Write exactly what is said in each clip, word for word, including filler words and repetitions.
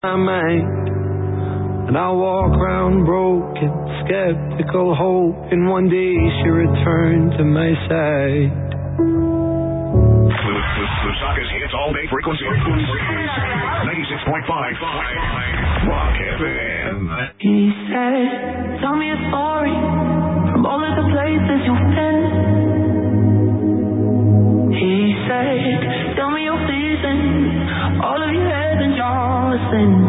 my mind, and I walk around broken, skeptical, hoping one day she'll return to my side. Lusaka's hits all day frequency. ninety-six point five Rock F M. He said, tell me a story from all of the places you've been. He said, tell me your seasons, all of your heads and your sins.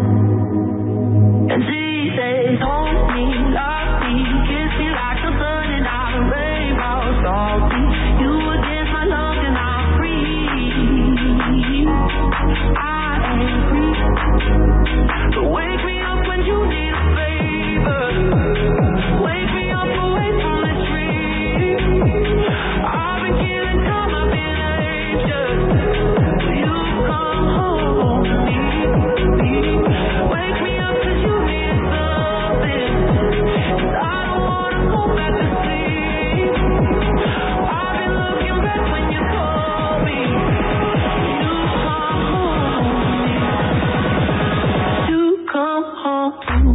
And she says, hold me, love me, kiss me like the sun and I'm a rainbow, salty. You against my lungs and I'm free. I am free. But wake me up when you need a favor. Wake me up away from the tree. I've been killing time, I've been anxious. Will you come home to me? Wake me up 'cause you need something. 'Cause I don't wanna go back to sleep. I've been looking back when you call me. You come home to me. You come home to me.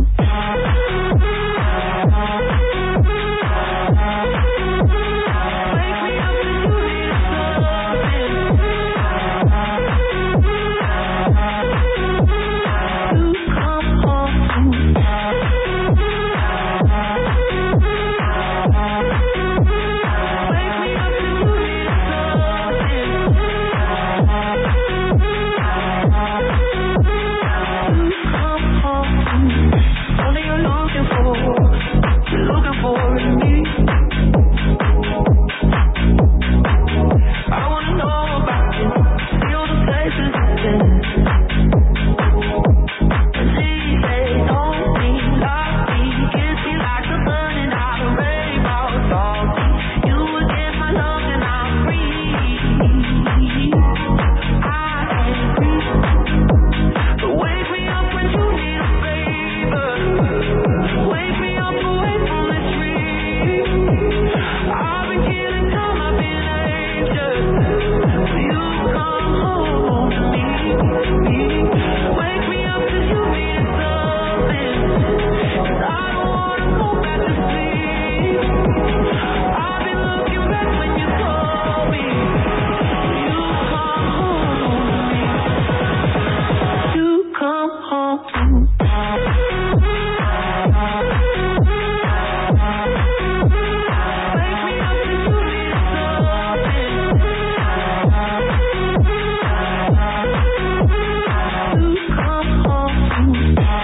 Wake me up 'cause you need something. You come home to me. Wake me up 'cause you need something. You come home to me. All you're looking for, you're looking for in me. I wanna know about you, see all the places you've been. And she says, hold me, love me, kiss me like the sun and I'm a rainbow, salty. You against my lungs and I'm free. I am free. But wake me up when you need a favor. Wake me up away from the tree. I've been killing time, I've been anxious. Will you come home to me? Wake me up 'cause you need something. 'Cause I don't wanna go back to sleep. I've been looking back when you call me. You come home to me. You come home to me. Wake me up 'cause you need something. You come home to me.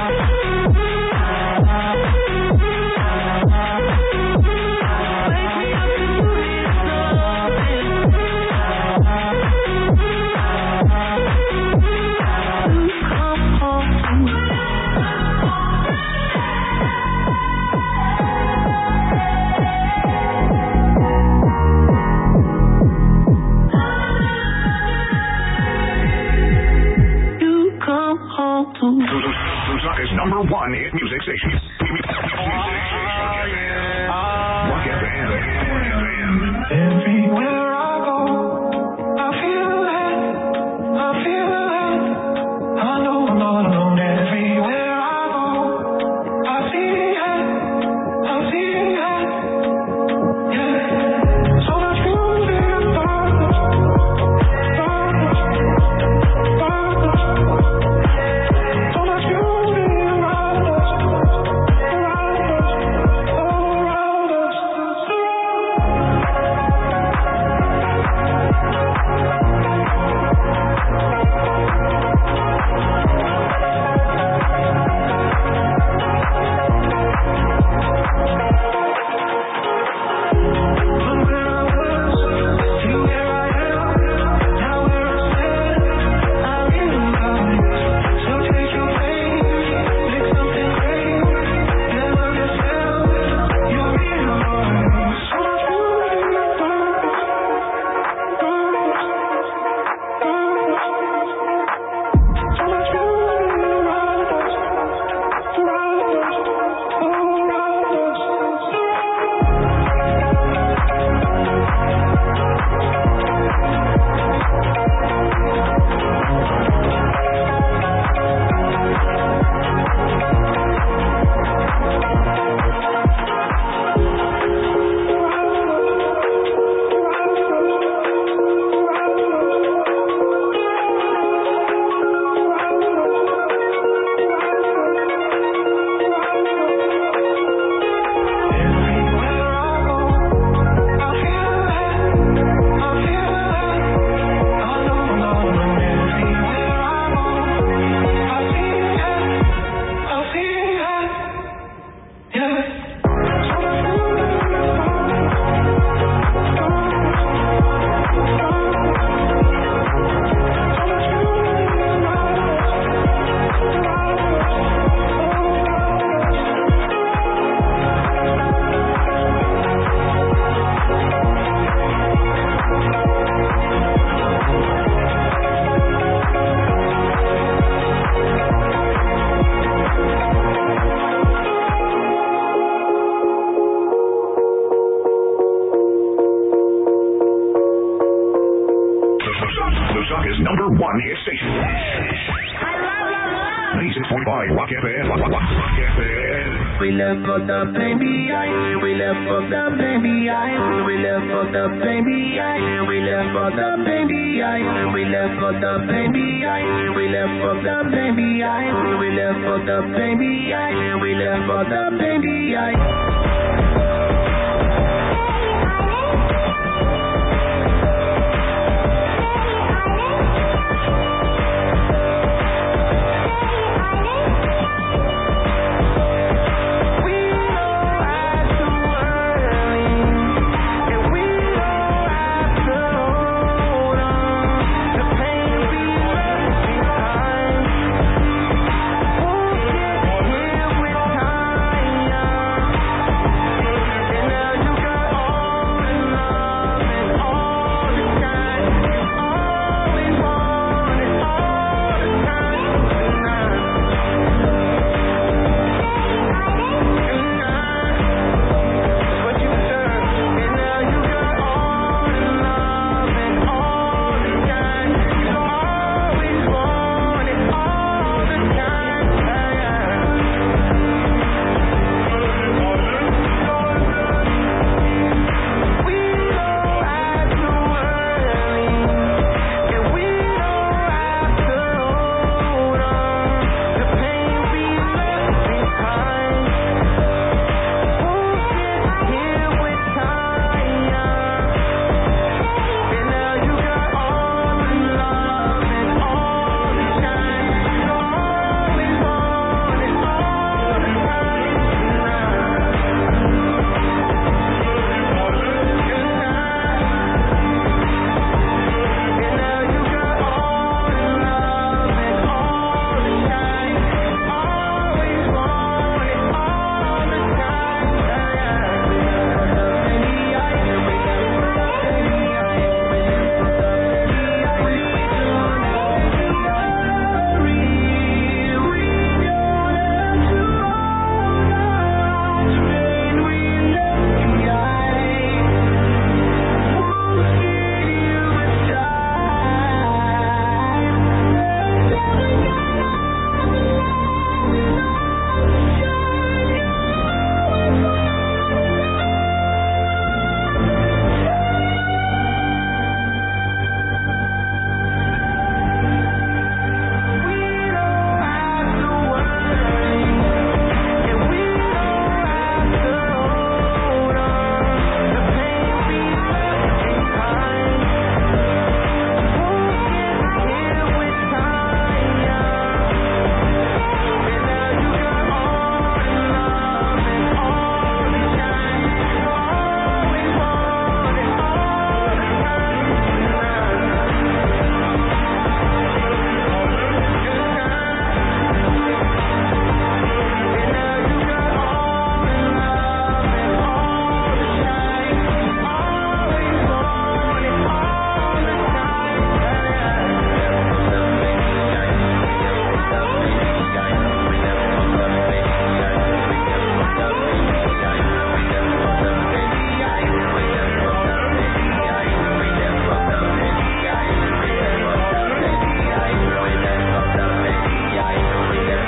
Wake me up 'cause you need something. You come home to me. You come home to me. Lusaka's number one hit music station. Rock F M. Everywhere I go, I feel alive, I feel alive. I know I'm not alone. Everywhere I go, I see it, I see it. Yeah. So much beauty and purpose, purpose, purpose. So much beauty around us, around us, all around us. ninety-six point five Rock F M. Rock, rock, rock F M. We left fucked up, baby, I. We left fucked up, baby, I. We left fucked up, baby, I. We left fucked up, baby, I. We left fucked up, baby, I. We left fucked up, baby, I. We left fucked up, baby, I. We left fucked up, baby, I.